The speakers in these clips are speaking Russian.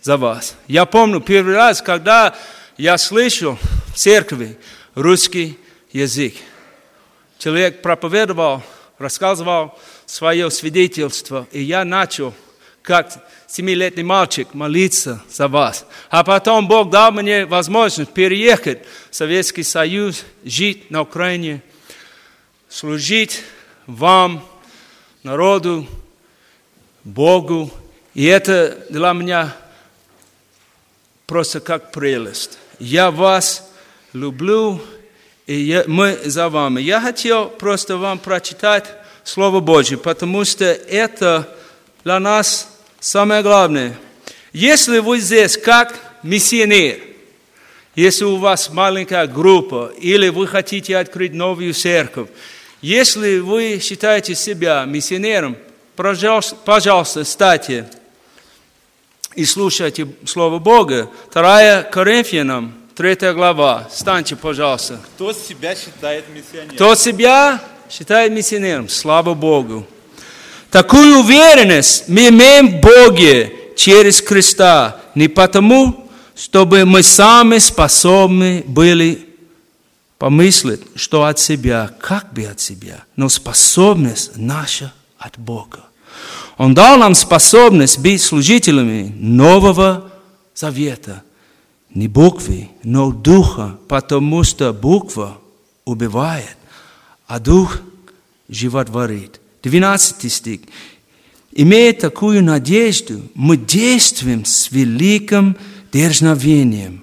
за вас. Я помню первый раз, когда я слышал в церкви русский язык. Человек проповедовал, рассказывал свое свидетельство, и я начал, как 7-летний мальчик, молиться за вас. А потом Бог дал мне возможность переехать в Советский Союз, жить на Украине, служить вам, народу, Богу. И это для меня просто как прелесть. Я вас люблю, и мы за вами. Я хотел просто вам прочитать Слово Божье, потому что это для нас самое главное. Если вы здесь как миссионер, если у вас маленькая группа, или вы хотите открыть новую церковь, если вы считаете себя миссионером, пожалуйста, стайте и слушайте Слово Бога. 2 Коринфянам, 3 глава. Станьте, пожалуйста. Кто себя считает миссионером? Кто себя считает миссионером? Слава Богу. Такую уверенность мы имеем в Боге через Христа. Не потому, чтобы мы сами способны были помыслить, что от себя, как бы от себя, но способность наша от Бога. Он дал нам способность быть служителями Нового Завета. Не буквы, но духа, потому что буква убивает, а дух животворит. 12 стих. Имея такую надежду, мы действуем с великим дерзновением.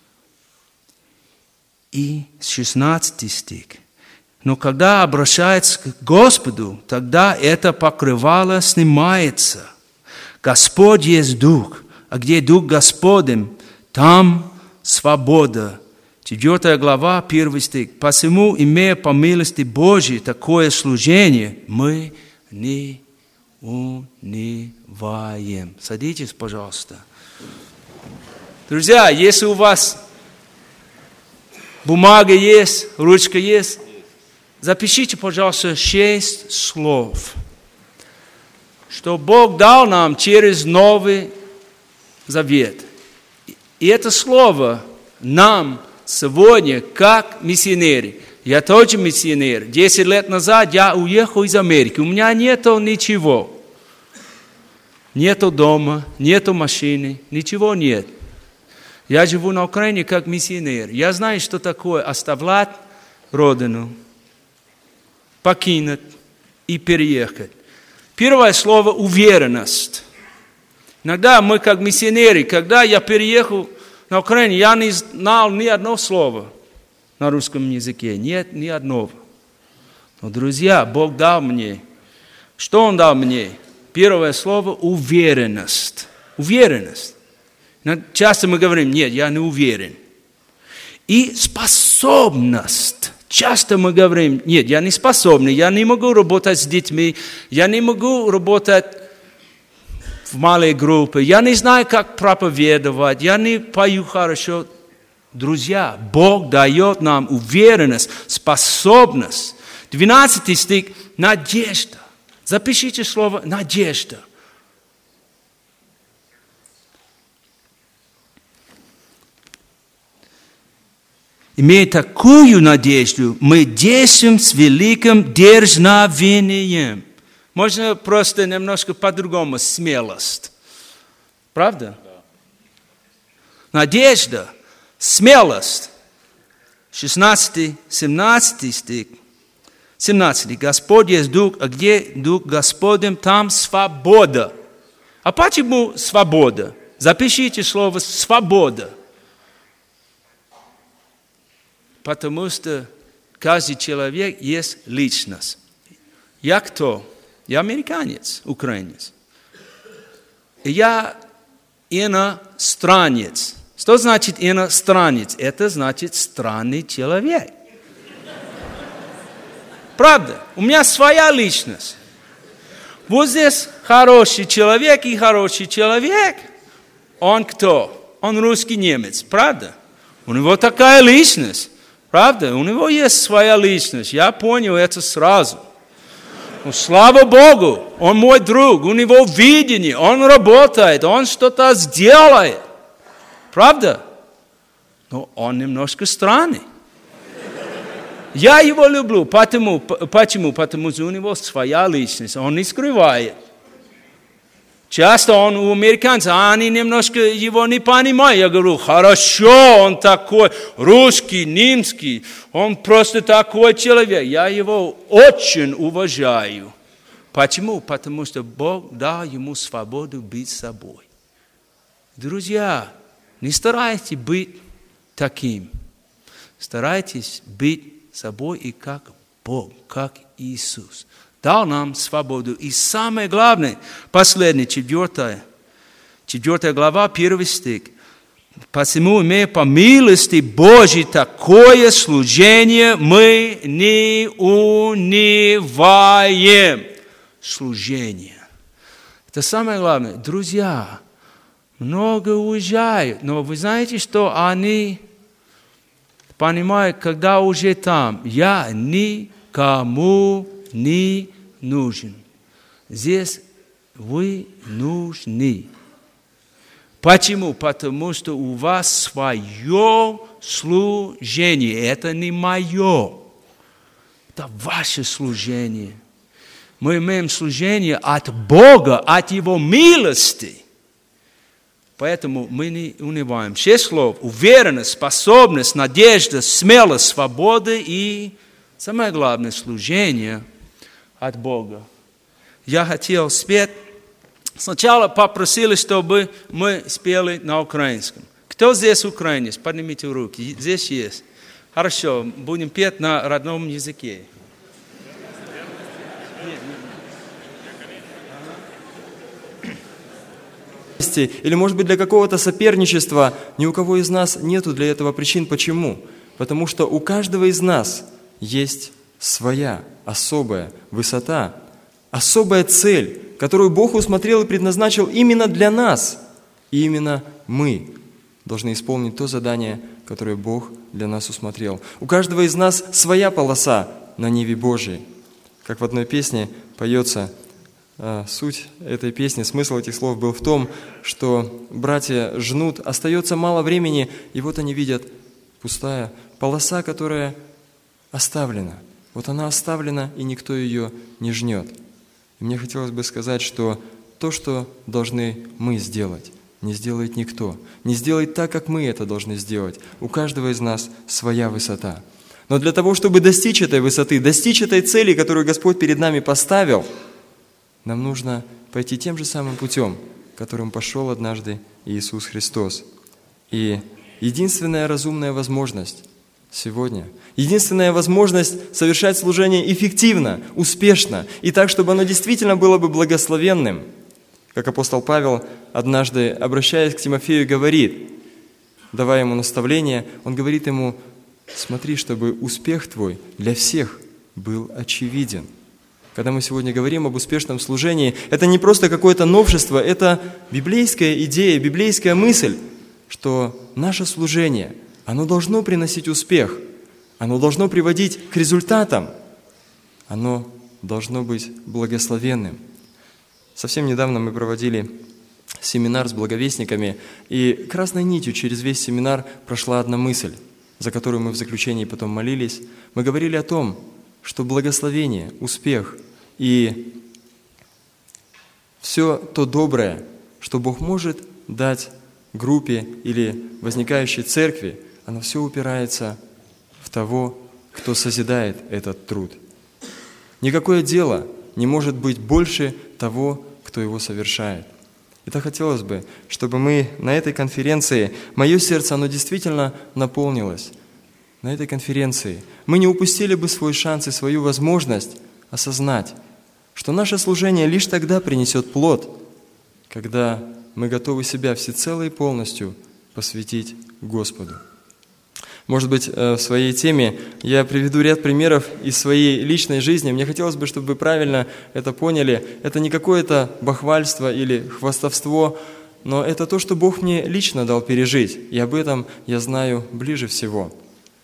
И 16 стих. Но когда обращается к Господу, тогда это покрывало снимается. Господь есть Дух, а где Дух Господень, там свобода. 4 глава, 1 стих. Посему, имея по милости Божьей такое служение, мы не унываем. Садитесь, пожалуйста. Друзья, если у вас бумага есть, ручка есть, запишите, пожалуйста, 6 слов, что Бог дал нам через Новый Завет. И это слово нам сегодня, как миссионеры. Я тоже миссионер. 10 лет назад я уехал из Америки. У меня нету ничего. Нету дома, нету машины, ничего нет. Я живу на Украине как миссионер. Я знаю, что такое оставлять родину, покинуть и переехать. Первое слово – уверенность. Иногда мы как миссионеры, когда я переехал на Украину, я не знал ни одного слова на русском языке. Нет, ни одного. Но, друзья, Бог дал мне. Что Он дал мне? Первое слово – уверенность. Уверенность. Часто мы говорим, нет, я не уверен. И способность. Часто мы говорим, нет, я не способный, я не могу работать с детьми, я не могу работать в малой группе, я не знаю, как проповедовать, я не пою хорошо. Друзья, Бог дает нам уверенность, способность. 12 стих – надежда. Запишите слово «надежда». Имея такую надежду, мы действуем с великим дерзновением. Можно просто немножко по-другому, смелость. Правда? Да. Надежда, смелость. 16-17 стих. 17. Господь есть Дух, а где Дух Господень, там свобода. А почему свобода? Запишите слово «свобода». Потому что каждый человек есть личность. Я кто? Я американец, украинец. И я иностранец. Что значит иностранец? Это значит странный человек. Правда? У меня своя личность. Вот здесь хороший человек и хороший человек. Он кто? Он русский немец. Правда? У него такая личность. Правда? У него есть своя личность. Я понял это сразу. Ну, слава Богу, он мой друг, у него видение, он работает, он что-то сделает. Правда? Но он немножко странный. Я его люблю. Почему? Потому что у него своя личность, он не скрывает. Часто он у американцев, они немножко его не понимают. Я говорю, хорошо, он такой русский, немский, он просто такой человек. Я его очень уважаю. Почему? Потому что Бог дал ему свободу быть собой. Друзья, не старайтесь быть таким. Старайтесь быть собой и как Бог, как Иисус. Дал нам свободу. И самое главное, последнее, 4 глава, 1 стих. Посему, имея по милости Божьей такое служение, мы не унываем. Служение. Это самое главное. Друзья, много уезжают, но вы знаете, что они понимают, когда уже там, я никому не нужен. Здесь вы нужны. Почему? Потому что у вас свое служение. Это не мое. Это ваше служение. Мы имеем служение от Бога, от Его милости. Поэтому мы не унываем. 6 слов. Уверенность, способность, надежда, смелость, свобода и, самое главное, служение от Бога. Я хотел спеть. Сначала попросили, чтобы мы спели на украинском. Кто здесь украинец? Поднимите руки. Здесь есть. Хорошо, будем петь на родном языке. Или, может быть, для какого-то соперничества, ни у кого из нас нету для этого причин. Почему? Потому что у каждого из нас есть своя особая высота, особая цель, которую Бог усмотрел и предназначил именно для нас. И именно мы должны исполнить то задание, которое Бог для нас усмотрел. У каждого из нас своя полоса на ниве Божьей. Как в одной песне поется, суть этой песни, смысл этих слов был в том, что братья жнут, остается мало времени, и вот они видят пустая полоса, которая оставлена. Вот она оставлена, и никто ее не жнет. И мне хотелось бы сказать, что то, что должны мы сделать, не сделает никто. Не сделает так, как мы это должны сделать. У каждого из нас своя высота. Но для того, чтобы достичь этой высоты, достичь этой цели, которую Господь перед нами поставил, нам нужно пойти тем же самым путем, которым пошел однажды Иисус Христос. И единственная разумная возможность сегодня, единственная возможность совершать служение эффективно, успешно, и так, чтобы оно действительно было бы благословенным, как апостол Павел однажды, обращаясь к Тимофею, говорит, давая ему наставление, он говорит ему, смотри, чтобы успех твой для всех был очевиден. Когда мы сегодня говорим об успешном служении, это не просто какое-то новшество, это библейская идея, библейская мысль, что наше служение, оно должно приносить успех, оно должно приводить к результатам, оно должно быть благословенным. Совсем недавно мы проводили семинар с благовестниками, и красной нитью через весь семинар прошла одна мысль, за которую мы в заключении потом молились. Мы говорили о том, что благословение, успех и все то доброе, что Бог может дать группе или возникающей церкви, оно все упирается в того, кто созидает этот труд. Никакое дело не может быть больше того, кто его совершает. Итак, хотелось бы, чтобы мы на этой конференции, мое сердце, оно действительно наполнилось. На этой конференции мы не упустили бы свой шанс и свою возможность осознать, что наше служение лишь тогда принесет плод, когда мы готовы себя всецело и полностью посвятить Господу. Может быть, в своей теме я приведу ряд примеров из своей личной жизни. Мне хотелось бы, чтобы вы правильно это поняли. Это не какое-то бахвальство или хвастовство, но это то, что Бог мне лично дал пережить, и об этом я знаю ближе всего.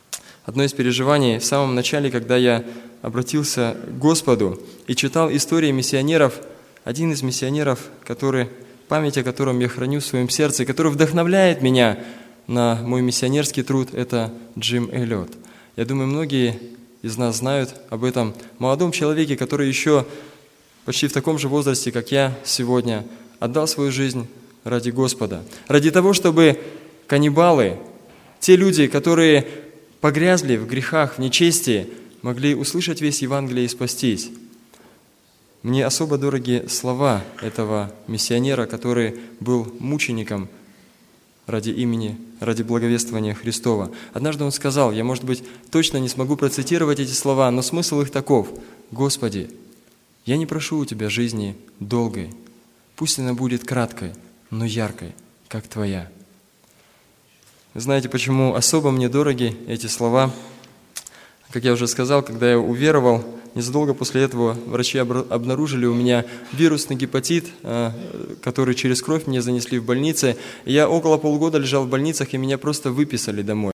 одно из переживаний в самом начале, когда я обратился к Господу и читал истории миссионеров, один из миссионеров, память о котором я храню в своем сердце, и который вдохновляет меня на мой миссионерский труд, это Джим Эллиот. Я думаю, многие из нас знают об этом молодом человеке, который еще почти в таком же возрасте, как я сегодня, отдал свою жизнь ради Господа. Ради того, чтобы каннибалы, те люди, которые погрязли в грехах, в нечестии, могли услышать весть Евангелия и спастись. Мне особо дороги слова этого миссионера, который был мучеником ради имени, ради благовествования Христова. Однажды он сказал, я, может быть, точно не смогу процитировать эти слова, но смысл их таков: «Господи, я не прошу у Тебя жизни долгой, пусть она будет краткой, но яркой, как Твоя». Вы знаете, почему особо мне дороги эти слова? Как я уже сказал, когда я уверовал, незадолго после этого врачи обнаружили у меня вирусный гепатит, который через кровь мне занесли в больнице. Я около полугода лежал в больницах, и меня просто выписали домой.